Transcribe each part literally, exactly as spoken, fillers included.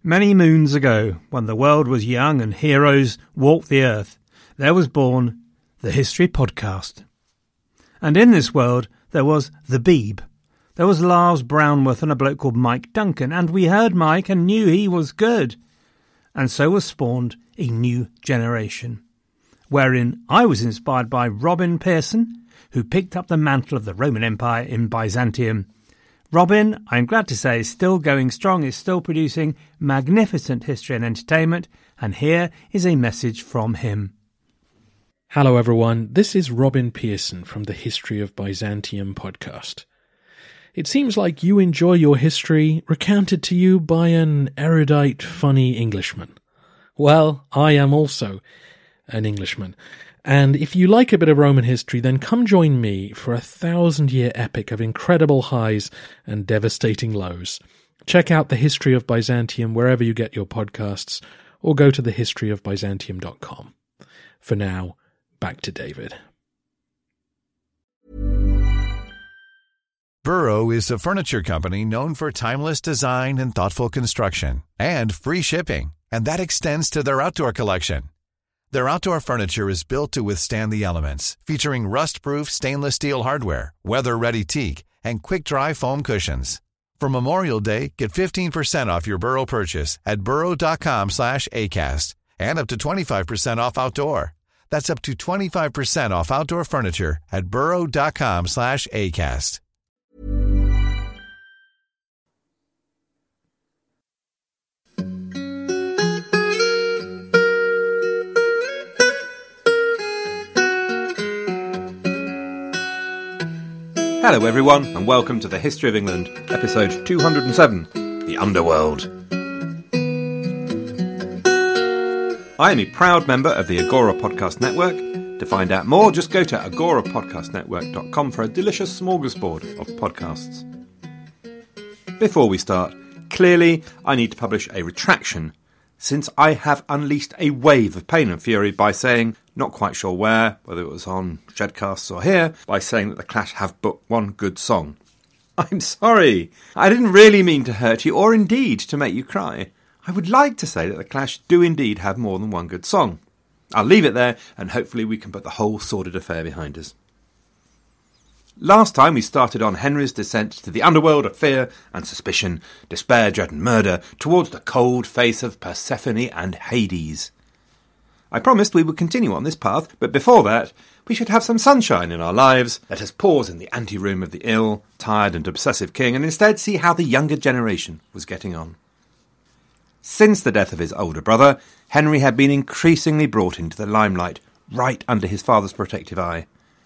Many moons ago, when the world was young and heroes walked the earth, there was born the History Podcast. And in this world, there was the Beeb. There was Lars Brownworth and a bloke called Mike Duncan, and we heard Mike and knew he was good. And so was spawned a new generation, wherein I was inspired by Robin Pearson, who picked up the mantle of the Roman Empire in Byzantium. Robin, I'm glad to say, is still going strong, is still producing magnificent history and entertainment, and here is a message from him. Hello everyone, this is Robin Pearson from the History of Byzantium podcast. It seems like you enjoy your history recounted to you by an erudite, funny Englishman. Well, I am also an Englishman. And if you like a bit of Roman history, then come join me for a thousand-year epic of incredible highs and devastating lows. Check out the History of Byzantium wherever you get your podcasts, or go to the history of byzantium dot com. For now, back to David. Burrow is a furniture company known for timeless design and thoughtful construction, and free shipping, and that extends to their outdoor collection. Their outdoor furniture is built to withstand the elements, featuring rust-proof stainless steel hardware, weather-ready teak, and quick-dry foam cushions. For Memorial Day, get fifteen percent off your Burrow purchase at burrow.com slash ACAST and up to twenty-five percent off outdoor. That's up to twenty-five percent off outdoor furniture at burrow.com slash ACAST. Hello everyone, and welcome to the History of England, episode two hundred seven, The Underworld. I am a proud member of the Agora Podcast Network. To find out more, just go to agora podcast network dot com for a delicious smorgasbord of podcasts. Before we start, clearly I need to publish a retraction, since I have unleashed a wave of pain and fury by saying, not quite sure where, whether it was on Shedcasts or here, by saying that the Clash have but one good song. I'm sorry. I didn't really mean to hurt you, or indeed to make you cry. I would like to say that the Clash do indeed have more than one good song. I'll leave it there, and hopefully we can put the whole sordid affair behind us. Last time we started on Henry's descent to the underworld of fear and suspicion, despair, dread and murder, towards the cold face of Persephone and Hades. I promised we would continue on this path, but before that, we should have some sunshine in our lives. Let us pause in the anteroom of the ill, tired and obsessive king, and instead see how the younger generation was getting on. Since the death of his older brother, Henry had been increasingly brought into the limelight, right under his father's protective eye.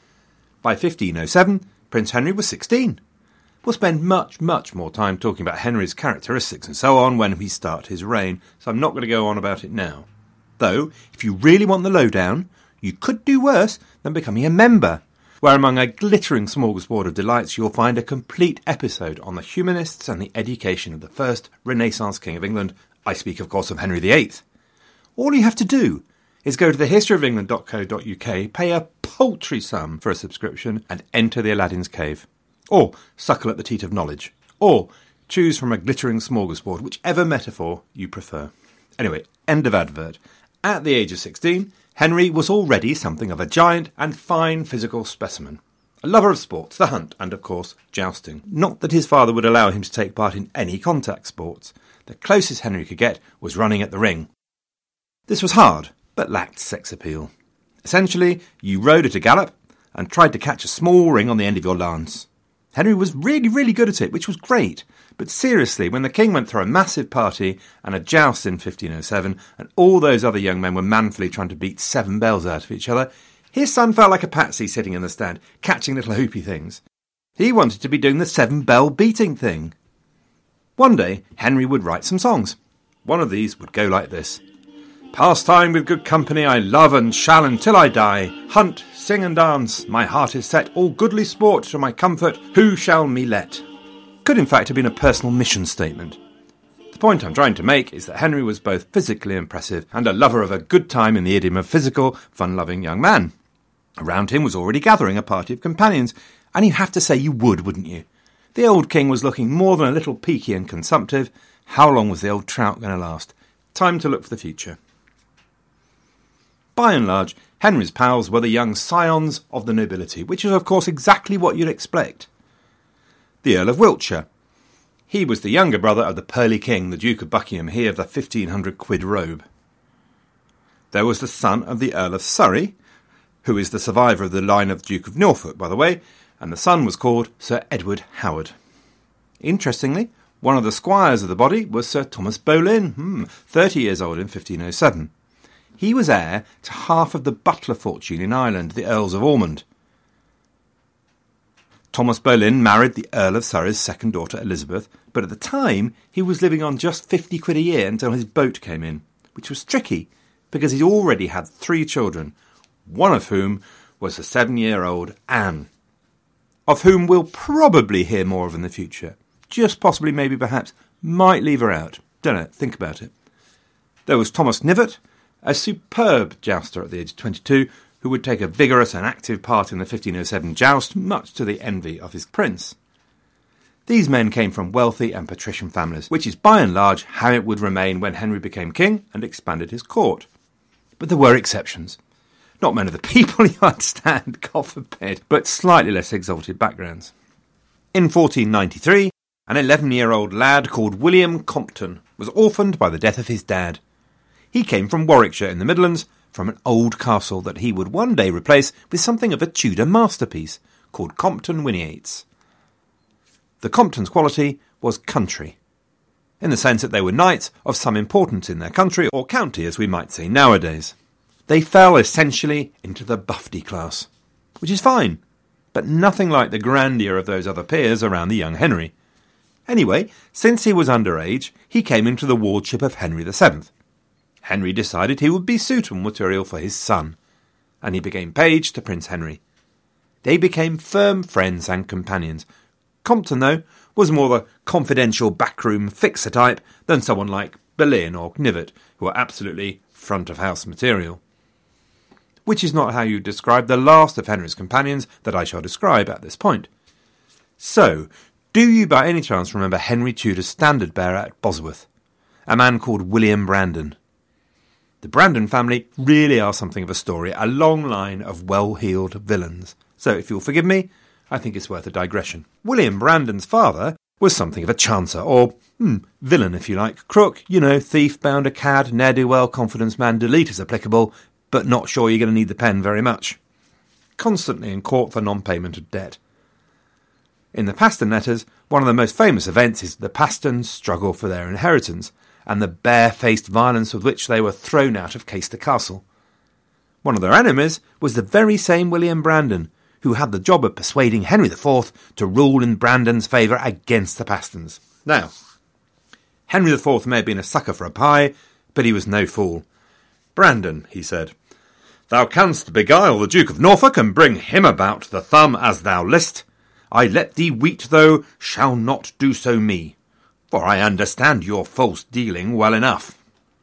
By fifteen oh seven, Prince Henry was sixteen. We'll spend much, much more time talking about Henry's characteristics and so on when we start his reign, so I'm not going to go on about it now. Though, if you really want the lowdown, you could do worse than becoming a member, where among a glittering smorgasbord of delights you'll find a complete episode on the humanists and the education of the first Renaissance King of England. I speak, of course, of Henry the Eighth. All you have to do is go to the history of england dot co dot uk, pay a paltry sum for a subscription, and enter the Aladdin's Cave. Or suckle at the teat of knowledge. Or choose from a glittering smorgasbord, whichever metaphor you prefer. Anyway, end of advert. At the age of sixteen, Henry was already something of a giant and fine physical specimen. A lover of sports, the hunt, and of course, jousting. Not that his father would allow him to take part in any contact sports. The closest Henry could get was running at the ring. This was hard, but lacked sex appeal. Essentially, you rode at a gallop and tried to catch a small ring on the end of your lance. Henry was really, really good at it, which was great. But seriously, when the king went through a massive party and a joust in fifteen oh seven, and all those other young men were manfully trying to beat seven bells out of each other, his son felt like a patsy sitting in the stand, catching little hoopy things. He wanted to be doing the seven-bell beating thing. One day, Henry would write some songs. One of these would go like this. Pastime with good company I love and shall until I die. Hunt, sing and dance, my heart is set. All goodly sport to my comfort, who shall me let? Could in fact have been a personal mission statement. The point I'm trying to make is that Henry was both physically impressive and a lover of a good time in the idiom of physical, fun-loving young man. Around him was already gathering a party of companions, and you have to say you would, wouldn't you? The old king was looking more than a little peaky and consumptive, How long was the old trout going to last? Time to look for the future. By and large, Henry's pals were the young scions of the nobility, which is of course exactly what you'd expect. The Earl of Wiltshire. He was the younger brother of the Pearly King, the Duke of Buckingham, he of the fifteen hundred quid robe. There was the son of the Earl of Surrey, who is the survivor of the line of the Duke of Norfolk, by the way, and the son was called Sir Edward Howard. Interestingly, one of the squires of the body was Sir Thomas Boleyn, hmm, thirty years old in fifteen oh seven. He was heir to half of the Butler fortune in Ireland, the Earls of Ormond. Thomas Boleyn married the Earl of Surrey's second daughter, Elizabeth, but at the time he was living on just fifty quid a year until his boat came in, which was tricky because he'd already had three children, one of whom was the seven-year-old Anne, of whom we'll probably hear more of in the future. Just possibly, maybe, perhaps, might leave her out. Don't know, think about it. There was Thomas Knivett, a superb jouster at the age of twenty-two, who would take a vigorous and active part in the fifteen oh seven joust, much to the envy of his prince. These men came from wealthy and patrician families, which is by and large how it would remain when Henry became king and expanded his court. But there were exceptions. Not men of the people, you understand, God forbid, but slightly less exalted backgrounds. In fourteen ninety-three, an eleven-year-old lad called William Compton was orphaned by the death of his dad. He came from Warwickshire in the Midlands, from an old castle that he would one day replace with something of a Tudor masterpiece called Compton Wynyates. The Comptons' quality was country, in the sense that they were knights of some importance in their country, or county as we might say nowadays. They fell essentially into the buffety class, which is fine, but nothing like the grandeur of those other peers around the young Henry. Anyway, since he was underage, he came into the wardship of Henry the seventh. Henry decided he would be suitable material for his son, and he became page to Prince Henry. They became firm friends and companions. Compton, though, was more the confidential backroom fixer type than someone like Boleyn or Knivett, who were absolutely front-of-house material. Which is not how you describe the last of Henry's companions that I shall describe at this point. So, do you by any chance remember Henry Tudor's standard-bearer at Bosworth, a man called William Brandon? The Brandon family really are something of a story, a long line of well-heeled villains. So, if you'll forgive me, I think it's worth a digression. William Brandon's father was something of a chancer, or hmm, villain if you like. Crook, you know, thief, bounder, cad, ne'er-do-well, confidence man, delete as applicable, but not sure you're going to need the pen very much. Constantly in court for non-payment of debt. In the Paston letters, one of the most famous events is the Pastons' struggle for their inheritance, and the barefaced violence with which they were thrown out of Caister Castle. One of their enemies was the very same William Brandon, who had the job of persuading Henry the fourth to rule in Brandon's favour against the Pastons. Now, Henry the fourth may have been a sucker for a pie, but he was no fool. "Brandon," he said, "thou canst beguile the Duke of Norfolk and bring him about the thumb as thou list. I let thee weet thou shall not do so me, for I understand your false dealing well enough."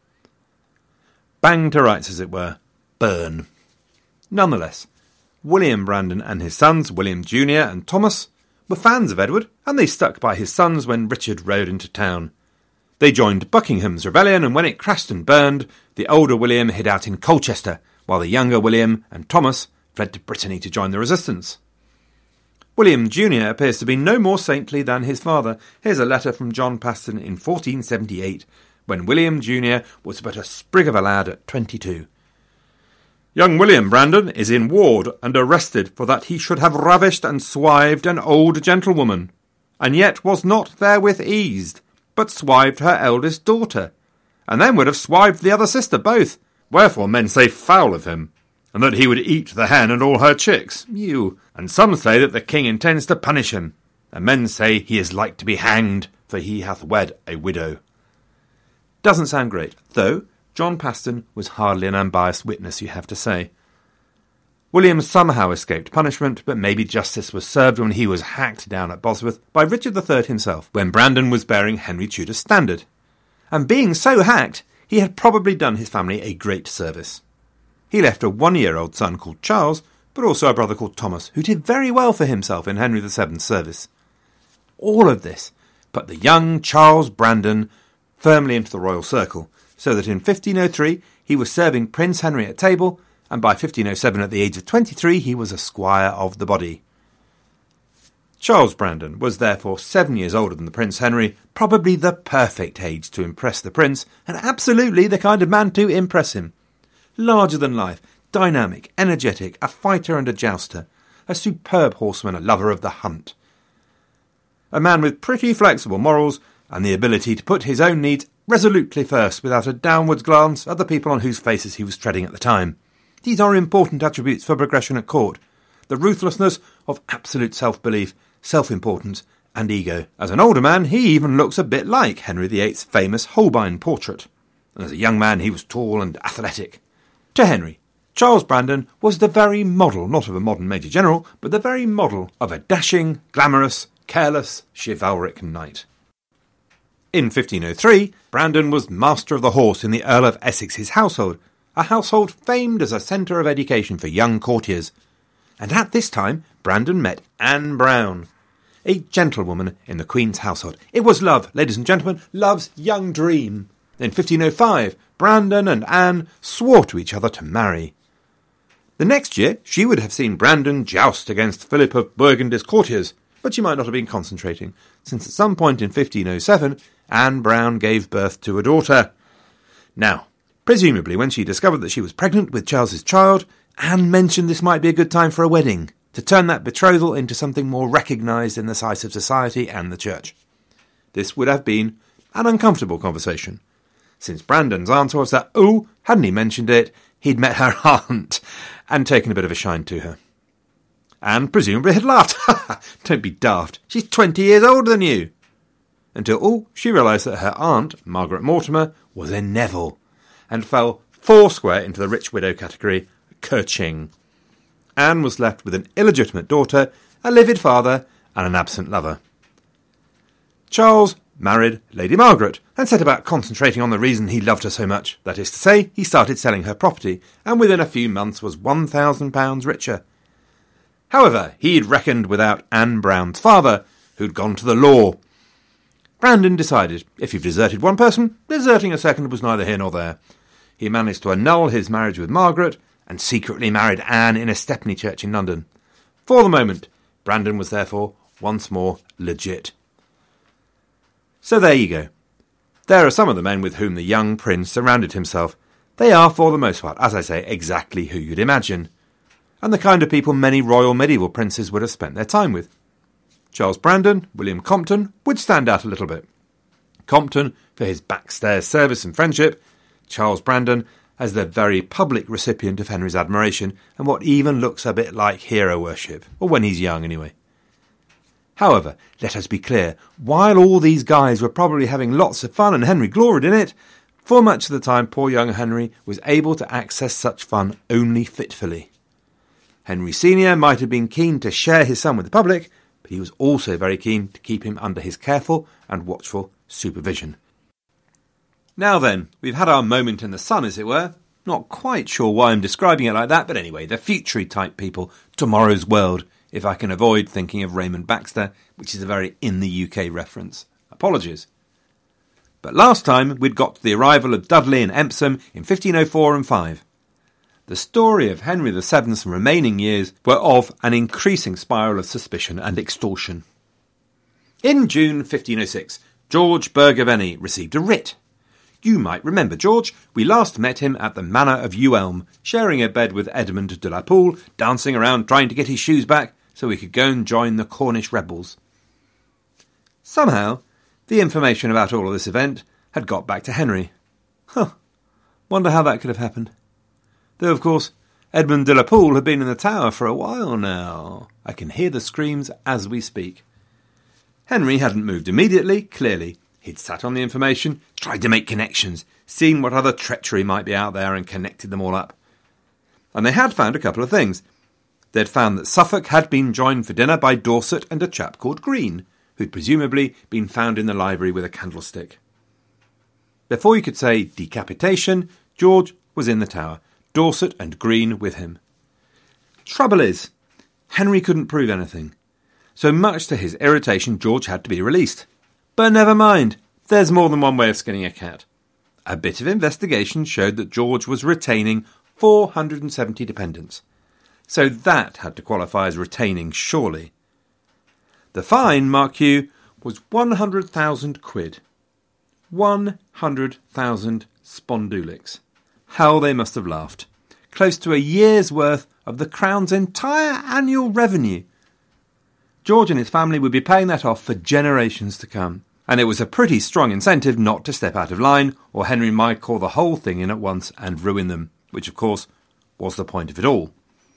Bang to rights, as it were. Burn. Nonetheless, William Brandon and his sons, William Junior and Thomas, were fans of Edward, and they stuck by his sons when Richard rode into town. They joined Buckingham's rebellion, and when it crashed and burned, the older William hid out in Colchester, while the younger William and Thomas fled to Brittany to join the resistance. William Junior appears to be no more saintly than his father. Here's a letter from John Paston in fourteen seventy-eight, when William Junior was but a sprig of a lad at twenty-two. "Young William Brandon is in ward and arrested for that he should have ravished and swived an old gentlewoman, and yet was not therewith eased, but swived her eldest daughter, and then would have swived the other sister both. Wherefore men say foul of him, and that he would eat the hen and all her chicks. You, and some say that the king intends to punish him, and men say he is like to be hanged, for he hath wed a widow." Doesn't sound great, though John Paston was hardly an unbiased witness, you have to say. William somehow escaped punishment, but maybe justice was served when he was hacked down at Bosworth by Richard the third himself, when Brandon was bearing Henry Tudor's standard. And being so hacked, he had probably done his family a great service. He left a one-year-old son called Charles, but also a brother called Thomas, who did very well for himself in Henry the seventh's service. All of this put the young Charles Brandon firmly into the royal circle, so that in fifteen oh three he was serving Prince Henry at table, and by fifteen oh seven, at the age of twenty-three, he was a squire of the body. Charles Brandon was therefore seven years older than the Prince Henry, probably the perfect age to impress the prince, and absolutely the kind of man to impress him. Larger than life, dynamic, energetic, a fighter and a jouster, a superb horseman, a lover of the hunt. A man with pretty flexible morals and the ability to put his own needs resolutely first without a downwards glance at the people on whose faces he was treading at the time. These are important attributes for progression at court. The ruthlessness of absolute self-belief, self-importance and ego. As an older man, he even looks a bit like Henry the eighth's famous Holbein portrait. And as a young man, he was tall and athletic. To Henry, Charles Brandon was the very model, not of a modern Major General, but the very model of a dashing, glamorous, careless, chivalric knight. In fifteen oh three, Brandon was master of the horse in the Earl of Essex's household, a household famed as a centre of education for young courtiers. And at this time, Brandon met Anne Brown, a gentlewoman in the Queen's household. It was love, ladies and gentlemen, love's young dream. In fifteen oh five, Brandon and Anne swore to each other to marry. The next year, she would have seen Brandon joust against Philip of Burgundy's courtiers, but she might not have been concentrating, since at some point in fifteen oh seven, Anne Brown gave birth to a daughter. Now, presumably when she discovered that she was pregnant with Charles's child, Anne mentioned this might be a good time for a wedding, to turn that betrothal into something more recognised in the sight of society and the church. This would have been an uncomfortable conversation, since Brandon's answer was that, oh, hadn't he mentioned it, he'd met her aunt and taken a bit of a shine to her. Anne presumably had laughed. Don't be daft, she's twenty years older than you. Until, oh, she realised that her aunt, Margaret Mortimer, was a Neville, and fell foursquare into the rich widow category, Kerching. Anne was left with an illegitimate daughter, a livid father, and an absent lover. Charles married Lady Margaret, and set about concentrating on the reason he loved her so much. That is to say, he started selling her property, and within a few months was one thousand pounds richer. However, he'd reckoned without Anne Brown's father, who'd gone to the law. Brandon decided, if you've deserted one person, deserting a second was neither here nor there. He managed to annul his marriage with Margaret, and secretly married Anne in a Stepney church in London. For the moment, Brandon was therefore once more legit. So there you go. There are some of the men with whom the young prince surrounded himself. They are, for the most part, as I say, exactly who you'd imagine, and the kind of people many royal medieval princes would have spent their time with. Charles Brandon, William Compton, would stand out a little bit. Compton for his backstairs service and friendship, Charles Brandon as the very public recipient of Henry's admiration and what even looks a bit like hero worship, or when he's young anyway. However, let us be clear, while all these guys were probably having lots of fun and Henry gloried in it, for much of the time poor young Henry was able to access such fun only fitfully. Henry Senior might have been keen to share his son with the public, but he was also very keen to keep him under his careful and watchful supervision. Now then, we've had our moment in the sun, as it were. Not quite sure why I'm describing it like that, but anyway, the future type people, tomorrow's world, if I can avoid thinking of Raymond Baxter, which is a very in the U K reference. Apologies. But last time we'd got to the arrival of Dudley and Empson in fifteen oh four and five. The story of Henry the seventh's remaining years were of an increasing spiral of suspicion and extortion. In June fifteen oh six, George Bergavenny received a writ. You might remember George. We last met him at the Manor of Ew-Elm, sharing a bed with Edmund de la Pole, dancing around trying to get his shoes back so he could go and join the Cornish rebels. Somehow, the information about all of this event had got back to Henry. Huh, wonder how that could have happened. Though, of course, Edmund de la Pole had been in the Tower for a while now. I can hear the screams as we speak. Henry hadn't moved immediately, clearly. He'd sat on the information, tried to make connections, seen what other treachery might be out there and connected them all up. And they had found a couple of things. They'd found that Suffolk had been joined for dinner by Dorset and a chap called Green, who'd presumably been found in the library with a candlestick. Before you could say decapitation, George was in the Tower, Dorset and Green with him. Trouble is, Henry couldn't prove anything. So much to his irritation, George had to be released. But never mind, there's more than one way of skinning a cat. A bit of investigation showed that George was retaining four hundred seventy dependents. So that had to qualify as retaining, surely. The fine, mark you, was one hundred thousand quid. one hundred thousand spondulics. How they must have laughed. Close to a year's worth of the Crown's entire annual revenue. George and his family would be paying that off for generations to come, and it was a pretty strong incentive not to step out of line, or Henry might call the whole thing in at once and ruin them, which of course was the point of it all.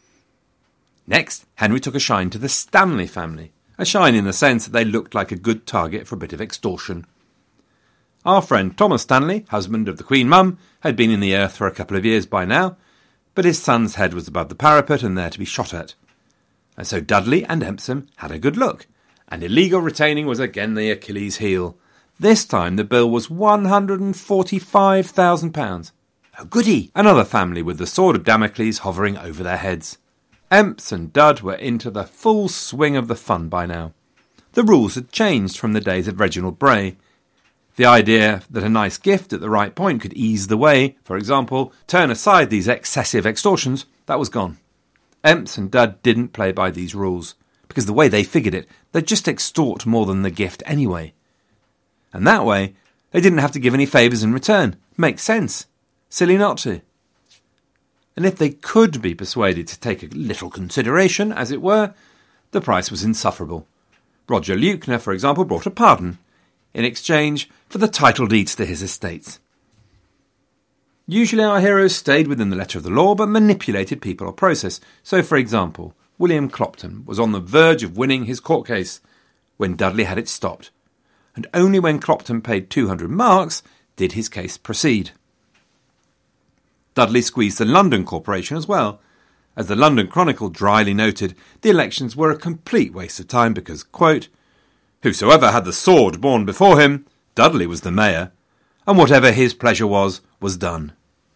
Next, Henry took a shine to the Stanley family, a shine in the sense that they looked like a good target for a bit of extortion. Our friend Thomas Stanley, husband of the Queen Mum, had been in the earth for a couple of years by now, but his son's head was above the parapet and there to be shot at. And so Dudley and Empson had a good look, and illegal retaining was again the Achilles heel. This time the bill was one hundred forty-five thousand pounds. Oh goody! Another family with the sword of Damocles hovering over their heads. Emps and Dud were into the full swing of the fun by now. The rules had changed from the days of Reginald Bray. The idea that a nice gift at the right point could ease the way, for example, turn aside these excessive extortions, that was gone. Emps and Dud didn't play by these rules, because the way they figured it, they'd just extort more than the gift anyway. And that way, they didn't have to give any favours in return. Makes sense. Silly not to. And if they could be persuaded to take a little consideration, as it were, the price was insufferable. Roger Leuchner, for example, brought a pardon, in exchange for the title deeds to his estates. Usually our heroes stayed within the letter of the law, but manipulated people or process. So, for example, William Clopton was on the verge of winning his court case when Dudley had it stopped, and only when Clopton paid two hundred marks did his case proceed. Dudley squeezed the London Corporation as well. As the London Chronicle dryly noted, the elections were a complete waste of time because, quote, whosoever had the sword borne before him, Dudley was the mayor, and whatever his pleasure was, was done.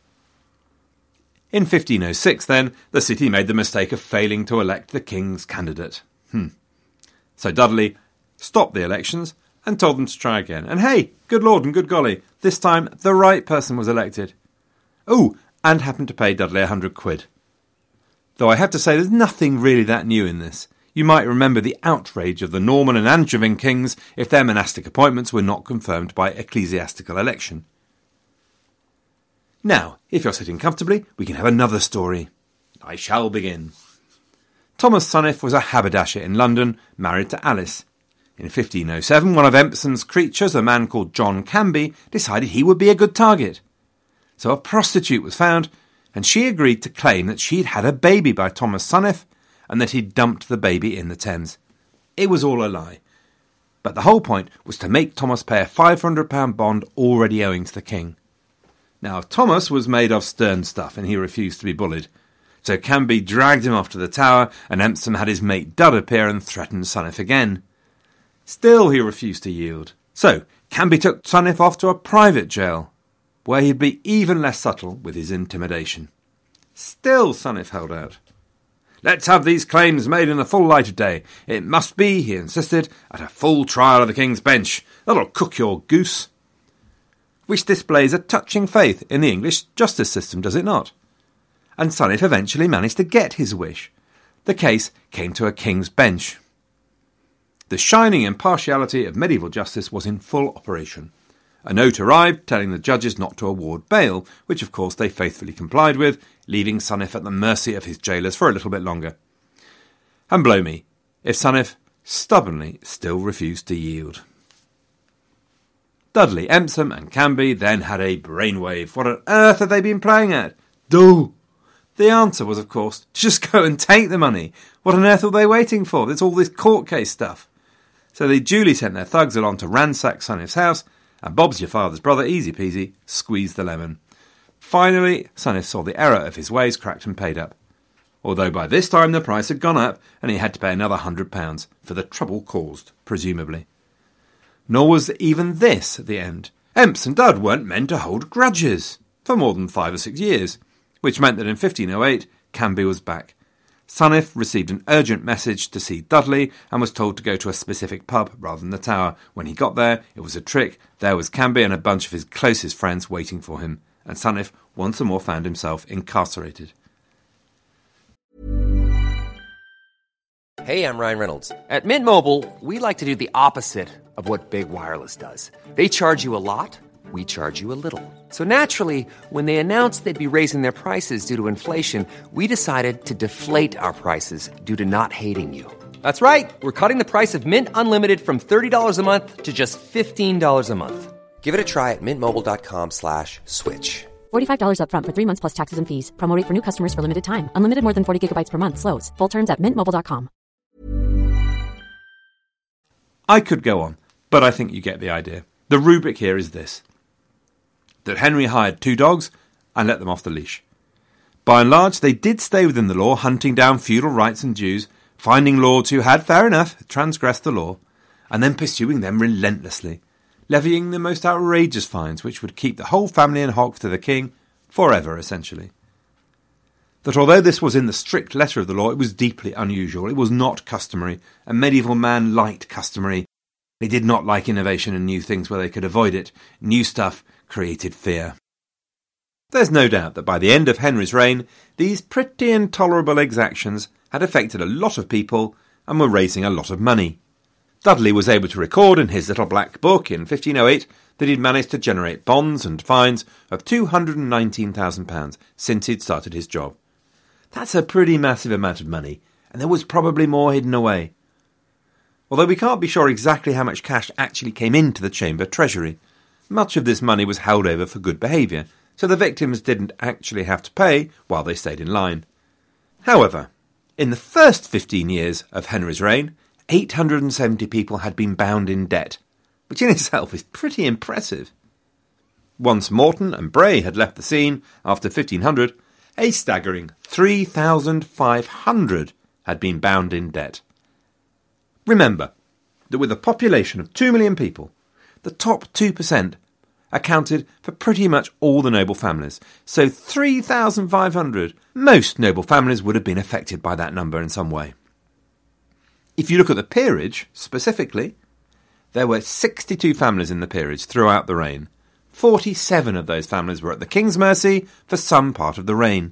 In fifteen oh six, then, the city made the mistake of failing to elect the king's candidate. Hmm. So Dudley stopped the elections and told them to try again. And hey, good lord and good golly, this time the right person was elected. Oh, and happened to pay Dudley a hundred quid. Though I have to say there's nothing really that new in this. You might remember the outrage of the Norman and Angevin kings if their monastic appointments were not confirmed by ecclesiastical election. Now, if you're sitting comfortably, we can have another story. I shall begin. Thomas Suniff was a haberdasher in London, married to Alice. In fifteen oh seven, one of Empson's creatures, a man called John Canby, decided he would be a good target. So a prostitute was found, and she agreed to claim that she'd had a baby by Thomas Suniff, and that he'd dumped the baby in the Thames. It was all a lie. But the whole point was to make Thomas pay a five hundred pounds bond already owing to the king. Now, Thomas was made of stern stuff, and he refused to be bullied. So Canby dragged him off to the tower, and Empson had his mate Dud appear and threatened Suniff again. Still he refused to yield. So Canby took Suniff off to a private jail, where he'd be even less subtle with his intimidation. Still Suniff held out. Let's have these claims made in the full light of day. It must be, he insisted, at a full trial of the King's Bench. That'll cook your goose. Which displays a touching faith in the English justice system, does it not? And Suniff eventually managed to get his wish. The case came to a King's Bench. The shining impartiality of medieval justice was in full operation. A note arrived telling the judges not to award bail, which of course they faithfully complied with, leaving Suniff at the mercy of his jailers for a little bit longer. And blow me, if Suniff stubbornly still refused to yield. Dudley, Empson and Canby then had a brainwave. What on earth had they been playing at? Do! The answer was, of course, to just go and take the money. What on earth were they waiting for? There's all this court case stuff. So they duly sent their thugs along to ransack Suniff's house, and Bob's your father's brother, easy peasy, squeezed the lemon. Finally, Suniff saw the error of his ways, cracked and paid up. Although by this time the price had gone up, and he had to pay another hundred pounds, for the trouble caused, presumably. Nor was even this at the end. Emps and Dud weren't meant to hold grudges for more than five or six years, which meant that in fifteen oh eight, Canby was back. Saniff received an urgent message to see Dudley and was told to go to a specific pub rather than the Tower. When he got there, it was a trick. There was Canby and a bunch of his closest friends waiting for him, and Saniff once more found himself incarcerated. Hey, I'm Ryan Reynolds. At Mint Mobile, we like to do the opposite of what Big Wireless does. They charge you a lot, we charge you a little. So naturally, when they announced they'd be raising their prices due to inflation, we decided to deflate our prices due to not hating you. That's right. We're cutting the price of Mint Unlimited from thirty dollars a month to just fifteen dollars a month. Give it a try at mintmobile.com slash switch. forty-five dollars up front for three months plus taxes and fees. Promo rate for new customers for limited time. Unlimited more than forty gigabytes per month slows. Full terms at mint mobile dot com. I could go on, but I think you get the idea. The rubric here is this: that Henry hired two dogs and let them off the leash. By and large, they did stay within the law, hunting down feudal rights and dues, finding lords who had, fair enough, transgressed the law, and then pursuing them relentlessly, levying the most outrageous fines which would keep the whole family in hock to the king forever, essentially. That although this was in the strict letter of the law, it was deeply unusual. It was not customary. A medieval man liked customary. They did not like innovation and new things where they could avoid it. New stuff created fear. There's no doubt that by the end of Henry's reign, these pretty intolerable exactions had affected a lot of people and were raising a lot of money. Dudley was able to record in his little black book in fifteen oh eight that he'd managed to generate bonds and fines of two hundred nineteen thousand pounds since he'd started his job. That's a pretty massive amount of money, and there was probably more hidden away. Although we can't be sure exactly how much cash actually came into the chamber treasury. Much of this money was held over for good behaviour, so the victims didn't actually have to pay while they stayed in line. However, in the first fifteen years of Henry's reign, eight hundred seventy people had been bound in debt, which in itself is pretty impressive. Once Morton and Bray had left the scene after fifteen hundred, a staggering three thousand five hundred had been bound in debt. Remember that with a population of two million people, the top two percent accounted for pretty much all the noble families. So three thousand five hundred, most noble families would have been affected by that number in some way. If you look at the peerage, specifically, there were sixty-two families in the peerage throughout the reign. forty-seven of those families were at the king's mercy for some part of the reign.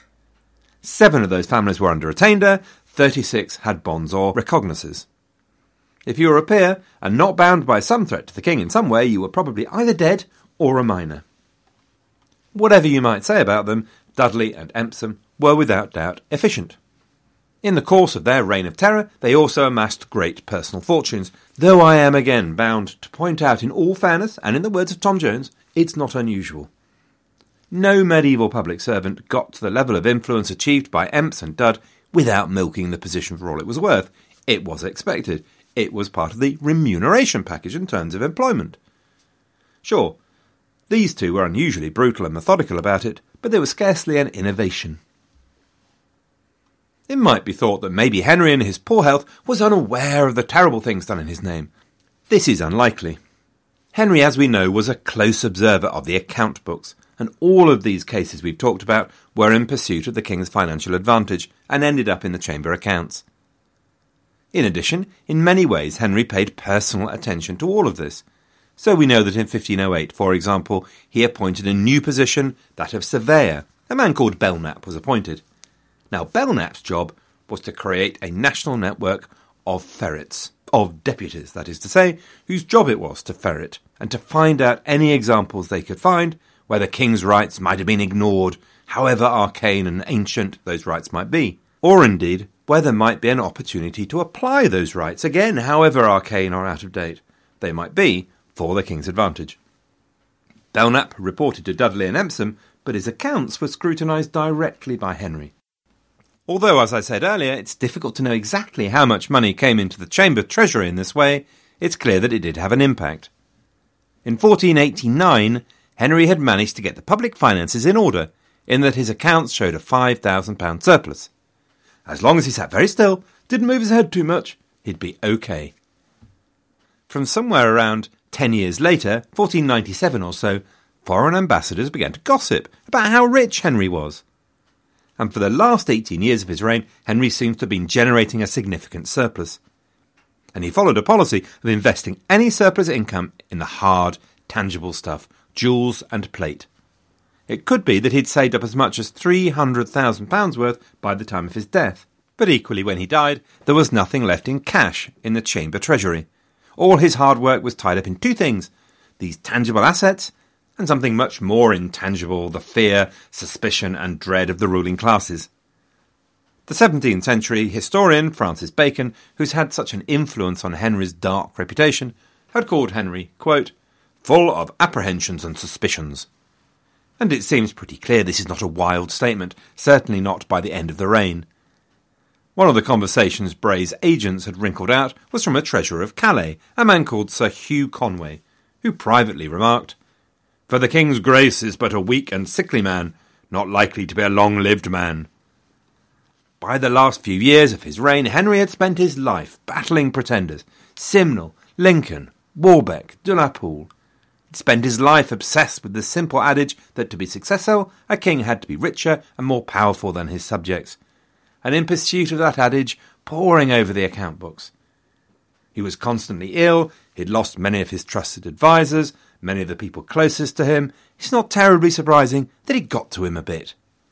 Seven of those families were under attainder, thirty-six had bonds or recognizances. If you were a peer and not bound by some threat to the king in some way, you were probably either dead or a minor. Whatever you might say about them, Dudley and Empson were without doubt efficient. In the course of their reign of terror, they also amassed great personal fortunes, though I am again bound to point out in all fairness, and in the words of Tom Jones, it's not unusual. No medieval public servant got to the level of influence achieved by Emps and Dud without milking the position for all it was worth. It was expected. It was part of the remuneration package in terms of employment. Sure, these two were unusually brutal and methodical about it, but they were scarcely an innovation. It might be thought that maybe Henry in his poor health was unaware of the terrible things done in his name. This is unlikely. Henry, as we know, was a close observer of the account books, and all of these cases we've talked about were in pursuit of the king's financial advantage and ended up in the chamber accounts. In addition, in many ways Henry paid personal attention to all of this. So we know that in fifteen oh eight, for example, he appointed a new position, that of surveyor. A man called Belknap was appointed. Now, Belknap's job was to create a national network of ferrets, of deputies, that is to say, whose job it was to ferret and to find out any examples they could find where the king's rights might have been ignored, however arcane and ancient those rights might be, or indeed where there might be an opportunity to apply those rights, again, however arcane or out of date they might be, for the king's advantage. Belknap reported to Dudley and Empson, but his accounts were scrutinised directly by Henry. Although, as I said earlier, it's difficult to know exactly how much money came into the chamber treasury in this way, it's clear that it did have an impact. In fourteen eighty-nine, Henry had managed to get the public finances in order, in that his accounts showed a five thousand pounds surplus. As long as he sat very still, didn't move his head too much, he'd be okay. From somewhere around ten years later, fourteen ninety-seven or so, foreign ambassadors began to gossip about how rich Henry was. and for the last eighteen years of his reign, Henry seems to have been generating a significant surplus. And he followed a policy of investing any surplus income in the hard, tangible stuff, jewels and plate. It could be that he'd saved up as much as three hundred thousand pounds worth by the time of his death. But equally, when he died, there was nothing left in cash in the chamber treasury. All his hard work was tied up in two things: these tangible assets and something much more intangible, the fear, suspicion and dread of the ruling classes. The seventeenth century historian Francis Bacon, who's had such an influence on Henry's dark reputation, had called Henry, quote, full of apprehensions and suspicions. And it seems pretty clear this is not a wild statement, certainly not by the end of the reign. One of the conversations Bray's agents had wrinkled out was from a treasurer of Calais, a man called Sir Hugh Conway, who privately remarked, "For the King's Grace is but a weak and sickly man, not likely to be a long-lived man." By the last few years of his reign, Henry had spent his life battling pretenders: Simnel, Lincoln, Warbeck, de la Pole. He'd spent his life obsessed with the simple adage that to be successful, a king had to be richer and more powerful than his subjects, and in pursuit of that adage, poring over the account books. He was constantly ill, he'd lost many of his trusted advisers, many of the people closest to him. It's not terribly surprising that it got to him a bit.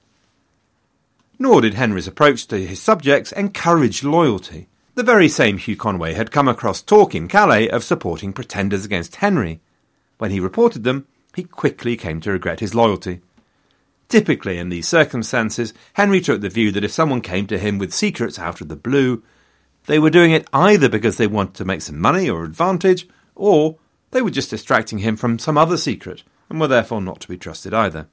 Nor did Henry's approach to his subjects encourage loyalty. The very same Hugh Conway had come across talk in Calais of supporting pretenders against Henry. When he reported them, he quickly came to regret his loyalty. Typically, in these circumstances, Henry took the view that if someone came to him with secrets out of the blue, they were doing it either because they wanted to make some money or advantage, or they were just distracting him from some other secret, and were therefore not to be trusted either.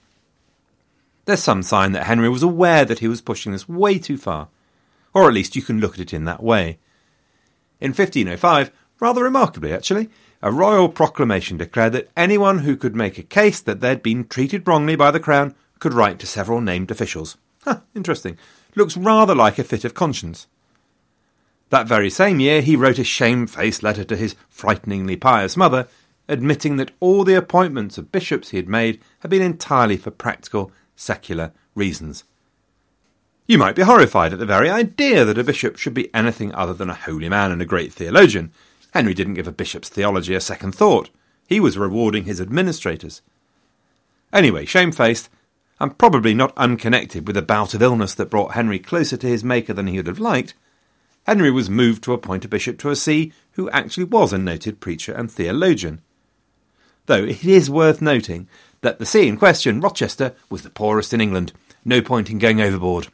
There's some sign that Henry was aware that he was pushing this way too far, or at least you can look at it in that way. In fifteen oh five, rather remarkably actually, a royal proclamation declared that anyone who could make a case that they'd been treated wrongly by the Crown could write to several named officials. Huh, interesting. Looks rather like a fit of conscience. That very same year, he wrote a shamefaced letter to his frighteningly pious mother, admitting that all the appointments of bishops he had made had been entirely for practical, secular reasons. You might be horrified at the very idea that a bishop should be anything other than a holy man and a great theologian. Henry didn't give a bishop's theology a second thought. He was rewarding his administrators. Anyway, shamefaced, and probably not unconnected with a bout of illness that brought Henry closer to his maker than he would have liked, Henry was moved to appoint a bishop to a see who actually was a noted preacher and theologian. Though it is worth noting that the see in question, Rochester, was the poorest in England. No point in going overboard.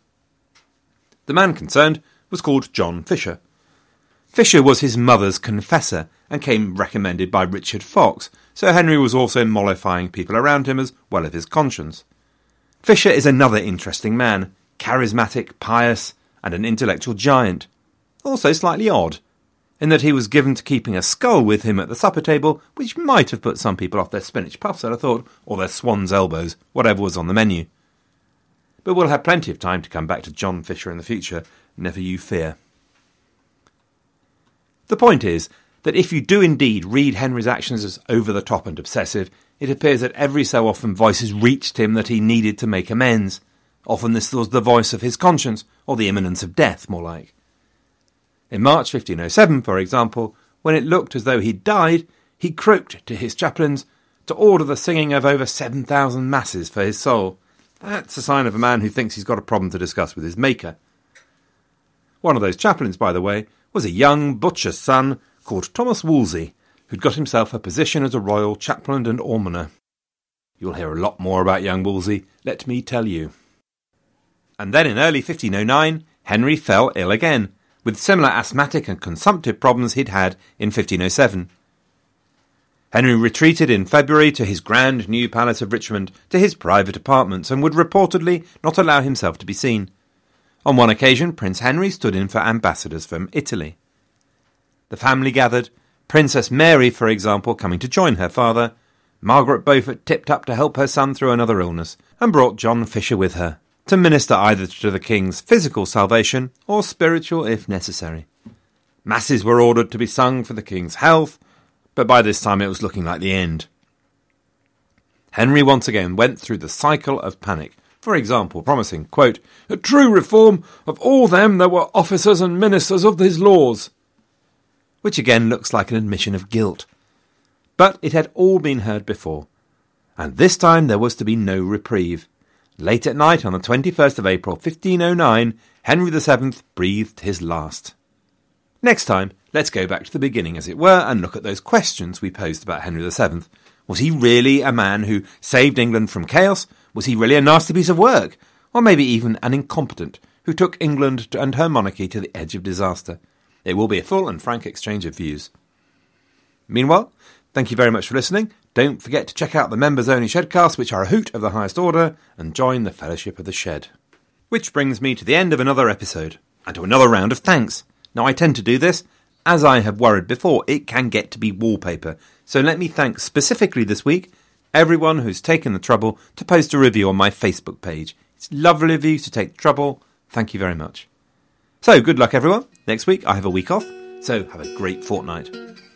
The man concerned was called John Fisher. Fisher was his mother's confessor and came recommended by Richard Fox, so Henry was also mollifying people around him as well as his conscience. Fisher is another interesting man, charismatic, pious, and an intellectual giant. Also slightly odd, in that he was given to keeping a skull with him at the supper table, which might have put some people off their spinach puffs, I'd have thought, or their swan's elbows, whatever was on the menu. But we'll have plenty of time to come back to John Fisher in the future, never you fear. The point is that if you do indeed read Henry's actions as over-the-top and obsessive, it appears that every so often voices reached him that he needed to make amends. Often this was the voice of his conscience, or the imminence of death, more like. In March fifteen oh seven, for example, when it looked as though he'd died, he croaked to his chaplains to order the singing of over seven thousand masses for his soul. That's a sign of a man who thinks he's got a problem to discuss with his maker. One of those chaplains, by the way, was a young butcher's son called Thomas Wolsey, who'd got himself a position as a royal chaplain and almoner. You'll hear a lot more about young Wolsey, let me tell you. And then in early fifteen oh nine, Henry fell ill again, with similar asthmatic and consumptive problems he'd had in fifteen oh seven. Henry retreated in February to his grand new palace of Richmond, to his private apartments, and would reportedly not allow himself to be seen. On one occasion, Prince Henry stood in for ambassadors from Italy. The family gathered, Princess Mary, for example, coming to join her father. Margaret Beaufort tipped up to help her son through another illness, and brought John Fisher with her, to minister either to the king's physical salvation or spiritual if necessary. Masses were ordered to be sung for the king's health, but by this time it was looking like the end. Henry once again went through the cycle of panic, For example, promising, quote, a true reform of all them that were officers and ministers of his laws, which again looks like an admission of guilt. But it had all been heard before, and this time there was to be no reprieve. Late at night on the twenty-first of April, fifteen oh nine, Henry the Seventh breathed his last. Next time, let's go back to the beginning, as it were, and look at those questions we posed about Henry the Seventh. Was he really a man who saved England from chaos? Was he really a nasty piece of work? Or maybe even an incompetent who took England and her monarchy to the edge of disaster? It will be a full and frank exchange of views. Meanwhile, thank you very much for listening. Don't forget to check out the members-only Shedcasts, which are a hoot of the highest order, and join the Fellowship of the Shed. Which brings me to the end of another episode, and to another round of thanks. Now, I tend to do this. As I have worried before, it can get to be wallpaper, so let me thank specifically this week everyone who's taken the trouble to post a review on my Facebook page. It's lovely of you to take the trouble. Thank you very much. So, good luck everyone. Next week I have a week off, so have a great fortnight.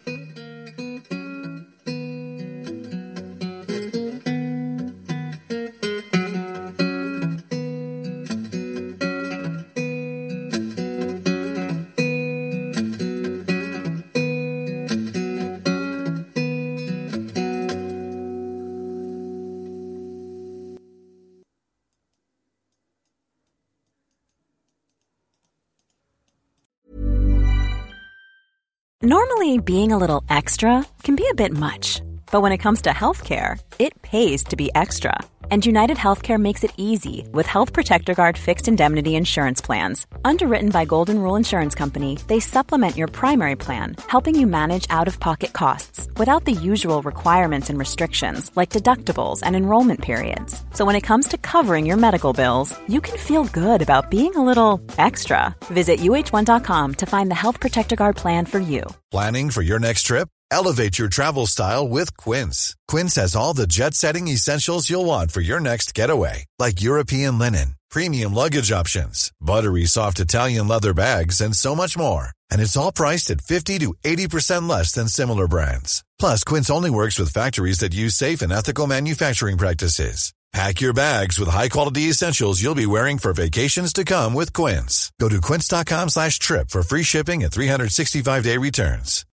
Normally, being a little extra can be a bit much, but when it comes to healthcare, it pays to be extra. And United Healthcare makes it easy with Health Protector Guard fixed indemnity insurance plans. Underwritten by Golden Rule Insurance Company, they supplement your primary plan, helping you manage out-of-pocket costs without the usual requirements and restrictions like deductibles and enrollment periods. So when it comes to covering your medical bills, you can feel good about being a little extra. Visit U H one dot com to find the Health Protector Guard plan for you. Planning for your next trip? Elevate your travel style with Quince. Quince has all the jet-setting essentials you'll want for your next getaway, like European linen, premium luggage options, buttery soft Italian leather bags, and so much more. And it's all priced at fifty to eighty percent less than similar brands. Plus, Quince only works with factories that use safe and ethical manufacturing practices. Pack your bags with high-quality essentials you'll be wearing for vacations to come with Quince. Go to quince dot com slash trip for free shipping and three sixty-five day returns.